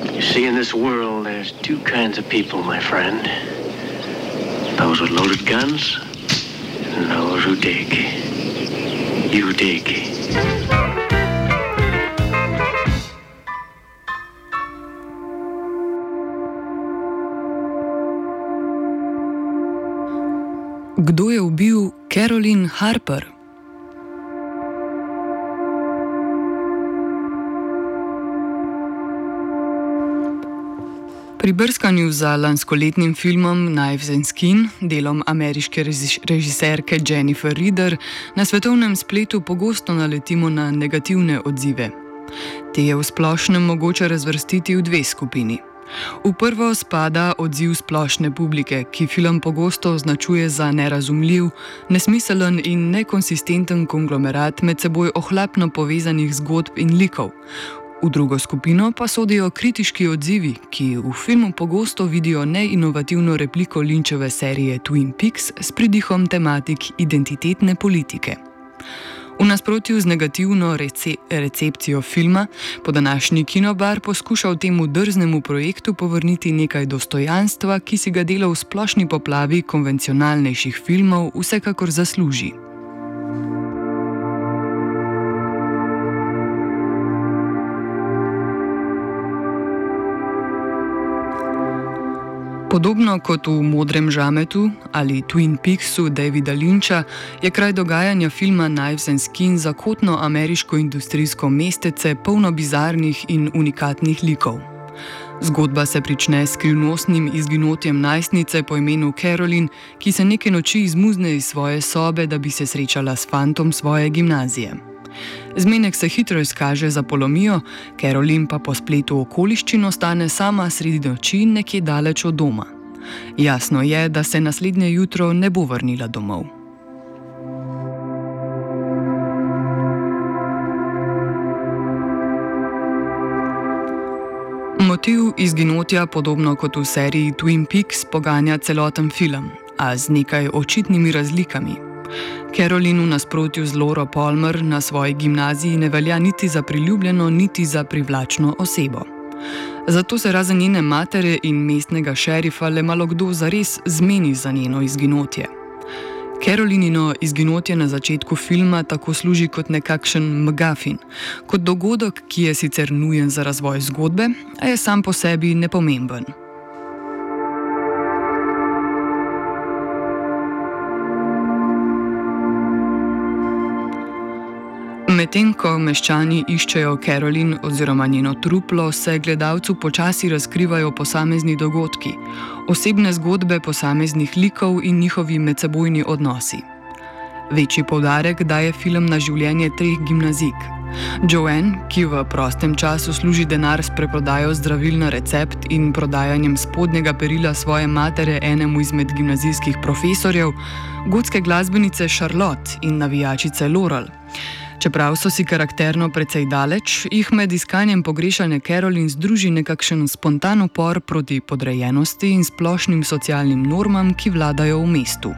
You see, in this world, there's two kinds of people, my friend. Those with loaded guns and those who dig. You dig. Kdo je ubil Caroline Harper? Pri brskanju za lanskoletnim filmom Knives and Skin, delom ameriške režiserke Jennifer Reeder, na svetovnem spletu pogosto naletimo na negativne odzive. Te je v splošnem mogoče razvrstiti v dve skupini. V prvo spada odziv splošne publike, ki film pogosto označuje za nerazumljiv, nesmiselen in nekonsistenten konglomerat med seboj ohlapno povezanih zgodb in likov. V drugo skupino pa sodijo kritiški odzivi, ki v filmu pogosto vidijo neinovativno repliko Lynchove serije Twin Peaks s pridihom tematik identitetne politike. V nasprotju z negativno recepcijo filma, po današnji Kinobar poskušal temu drznemu projektu povrniti nekaj dostojanstva, ki si ga delo v splošni poplavi konvencionalnejših filmov vsekakor zasluži. Podobno kot v Modrem žametu ali Twin Peaksu Davida Lyncha je kraj dogajanja filma Knives and Skin zakotno ameriško industrijsko mestece polno bizarnih in unikatnih likov. Zgodba se prične s skrivnostnim izginotjem najstnice po imenu Caroline, ki se neke noči izmuzne iz svoje sobe, da bi se srečala s fantom svoje gimnazije. Zmenek se hitro izkaže za polomijo, Caroline pa po spletu okoliščin ostane sama sredi noči nekje daleč od doma. Jasno je, da se naslednje jutro ne bo vrnila domov. Motiv izginotja, podobno kot v seriji Twin Peaks, poganja celoten film, a z nekaj očitnimi razlikami. Caroline v nasprotju z Lauro Palmer na svoji gimnaziji ne velja niti za priljubljeno, niti za privlačno osebo. Zato se razen njene matere in mestnega šerifa le malo kdo zares zmeni za njeno izginotje. Carolinino izginotje na začetku filma tako služi kot nekakšen MacGuffin, kot dogodek, ki je sicer nujen za razvoj zgodbe, a je sam po sebi nepomemben. Medtem ko meščani iščejo Caroline oziroma njeno truplo, se gledalcu počasi razkrivajo posamezni dogodki, osebne zgodbe posameznih likov in njihovi medsebojni odnosi. Večji poudarek daje film na življenje treh gimnazijk. Joanne, ki v prostem času služi denar s preprodajo zdravil na recept in prodajanjem spodnjega perila svoje matere enemu izmed gimnazijskih profesorjev, gotske glasbenice Charlotte in navijačice Laurel. Čeprav so si karakterno precej daleč, jih med iskanjem pogrešane Caroline združi nekakšen spontan upor proti podrejenosti in splošnim socialnim normam, ki vladajo v mestu.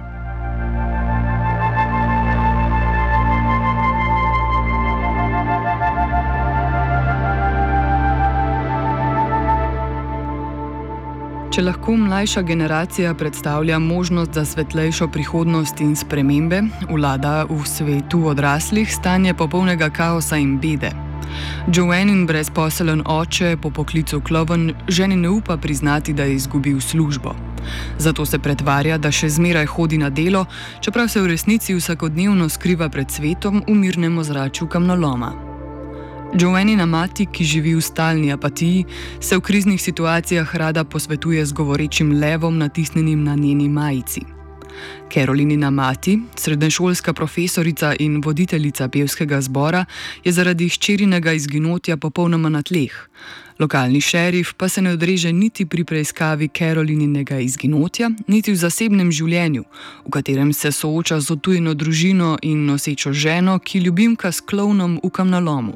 Če lahko mlajša generacija predstavlja možnost za svetlejšo prihodnost in spremembe, vlada v svetu odraslih stanje popolnega kaosa in bede. Joannin brezposeln oče po poklicu klovn ženi ne upa priznati, da je izgubil službo. Zato se pretvarja, da še zmeraj hodi na delo, čeprav se v resnici vsakodnevno skriva pred svetom v mirnem ozračju kamnoloma. Joannina mati, ki živi v stalni apatiji, se v kriznih situacijah rada posvetuje z govorečim levom natisnjenim na njeni majici. Carolinina mati, srednješolska profesorica in voditeljica pevskega zbora, je zaradi hčerinega izginotja popolnoma na tleh. Lokalni šerif pa se ne odreže niti pri preiskavi Carolinинega izginotja, niti v zasebnem življenju, v katerem se sooča z odtujeno družino in nosečo ženo, ki ljubimka s klovnom v kamnolomu.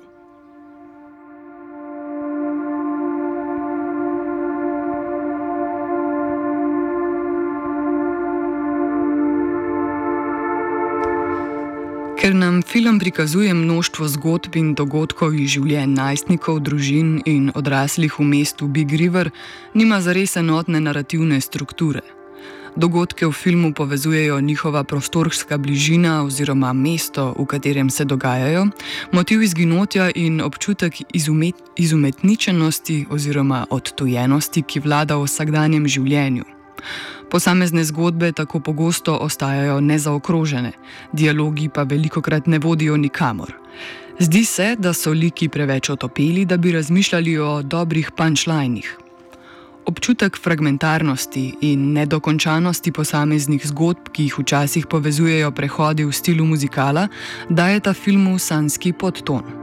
Ker nam film prikazuje množstvo zgodb in dogodkov iz življenj najstnikov, družin in odraslih v mestu Big River, nima zares enotne narativne strukture. Dogodke v filmu povezujejo njihova prostorska bližina oziroma mesto, v katerem se dogajajo, motiv izginotja in občutek izumetničenosti oziroma odtujenosti, ki vlada v vsakdanjem življenju. Posamezne zgodbe tako pogosto ostajajo nezaokrožene, dialogi pa velikokrat ne vodijo nikamor. Zdi se, da so liki preveč otopeli, da bi razmišljali o dobrih punchlinih. Občutek fragmentarnosti in nedokončanosti posameznih zgodb, ki jih včasih povezujejo prehodi v stilu muzikala, dajeta filmu sanjski podton.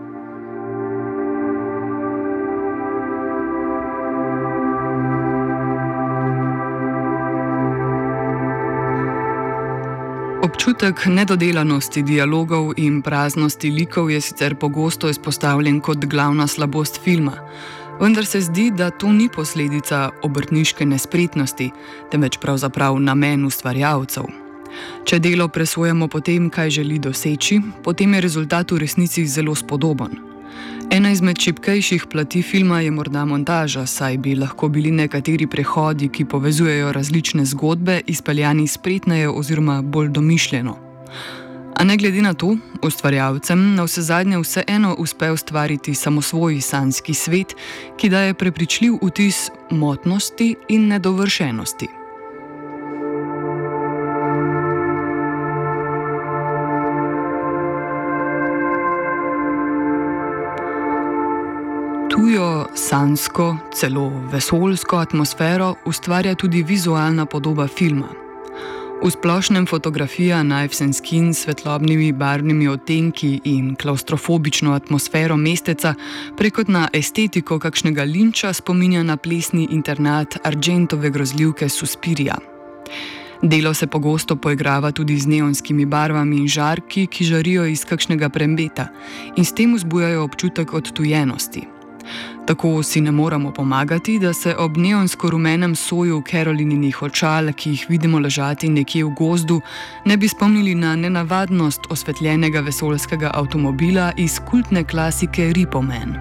Občutek nedodelanosti dialogov in praznosti likov je sicer pogosto izpostavljen kot glavna slabost filma, vendar se zdi, da to ni posledica obrtniške nespretnosti, temveč pravzaprav namen ustvarjalcev. Če delo presojamo po tem, kaj želi doseči, potem je rezultat v resnici zelo spodoben. Ena izmed šibkejših plati filma je morda montaža, saj bi lahko bili nekateri prehodi, ki povezujejo različne zgodbe, izpeljani spretneje oziroma bolj domišljeno. A ne glede na to, ustvarjalcem navsezadnje vseeno uspe ustvariti samosvoj sanjski svet, ki daje prepričljiv vtis motnosti in nedovršenosti. Tujo, sanjsko, celo vesoljsko atmosfero ustvarja tudi vizualna podoba filma. V splošnem fotografija Knives and Skin s svetlobnimi barvnimi odtenki in klaustrofobično atmosfero mesteca prekot na estetiko kakšnega linča spominja na plesni internat Argentove grozljivke Suspiria. Delo se pogosto poigrava tudi z neonskimi barvami in žarki, ki žarijo iz kakšnega premeta in s tem vzbujajo občutek odtujenosti. Tako si ne moramo pomagati, da se ob neonsko-rumenem soju Carolininih očal, ki jih vidimo ležati nekje v gozdu, ne bi spomnili na nenavadnost osvetljenega vesoljskega avtomobila iz kultne klasike Repo Man.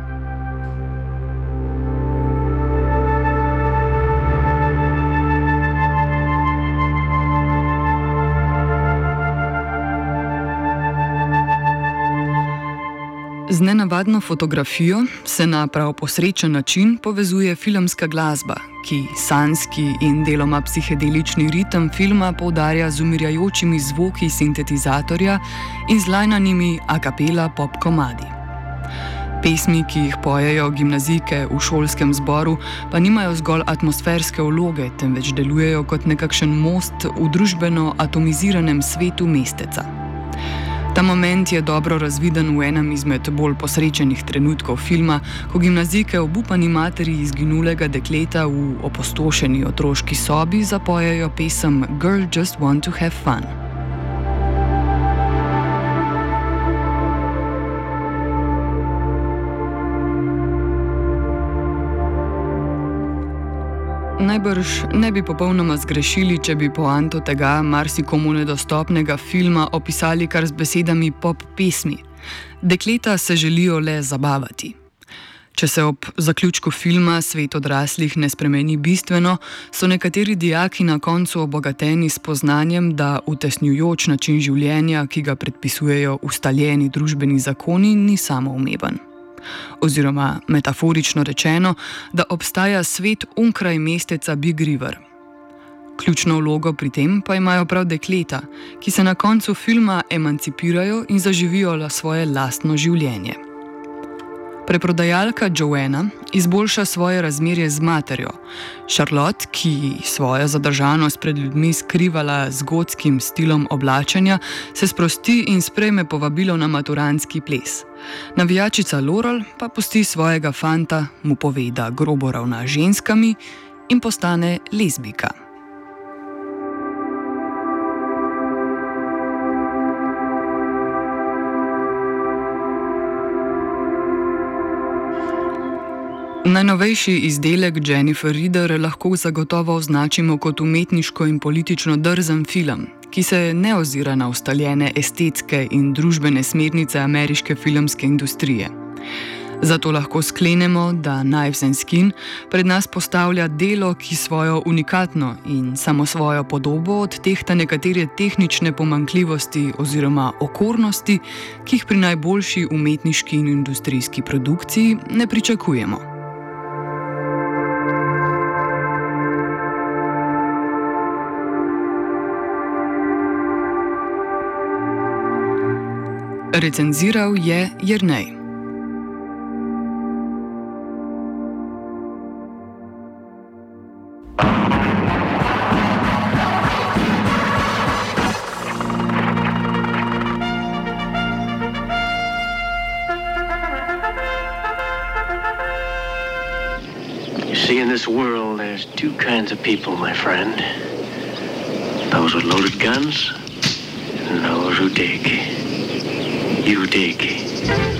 Z nenavadno fotografijo se na prav posrečen način povezuje filmska glasba, ki sanjski in deloma psihedelični ritem filma poudarja z umirjajočimi zvoki sintetizatorja in z lajnanimi a cappella pop komadi. Pesmi, ki jih pojejo gimnazijke v šolskem zboru, pa nimajo zgolj atmosferske vloge, temveč delujejo kot nekakšen most v družbeno atomiziranem svetu mesteca. Ta moment je dobro razviden v enem izmed bolj posrečenih trenutkov filma, ko gimnazijke obupani materi izginulega dekleta v opustošeni otroški sobi zapojejo pesem Girl Just Want to Have Fun. Najbrž ne bi popolnoma zgrešili, če bi poanto tega marsikomu nedostopnega filma opisali kar z besedami pop pesmi. Dekleta se želijo le zabavati. Če se ob zaključku filma svet odraslih ne spremeni bistveno, so nekateri dijaki na koncu obogateni s spoznanjem, da utesnjujoč način življenja, ki ga predpisujejo ustaljeni družbeni zakoni, ni samoumeven. Oziroma, metaforično rečeno, da obstaja svet onkraj mesteca Big River. Ključno vlogo pri tem pa imajo prav dekleta, ki se na koncu filma emancipirajo in zaživijo svoje lastno življenje. Preprodajalka Joanna izboljša svoje razmerje z materjo. Charlotte, ki svojo zadržanost pred ljudmi skrivala z gotskim stilom oblačenja, se sprosti in sprejme povabilo na maturantski ples. Navijačica Laurel pa pusti svojega fanta, mu pove, da grobo ravna z ženskami in postane lezbijka. Najnovejši izdelek Jennifer Reeder lahko zagotovo označimo kot umetniško in politično drzen film, ki se ne ozira na ustaljene estetske in družbene smernice ameriške filmske industrije. Zato lahko sklenemo, da Knives and Skin pred nas postavlja delo, ki svojo unikatno in samosvojo podobo odtehta nekatere tehnične pomanjkljivosti oziroma okornosti, ki jih pri najboljši umetniški in industrijski produkciji ne pričakujemo. Recenziral je Jernej. See, in this world, there's two kinds of people, my friend. Those with loaded guns and those who dig. You dig.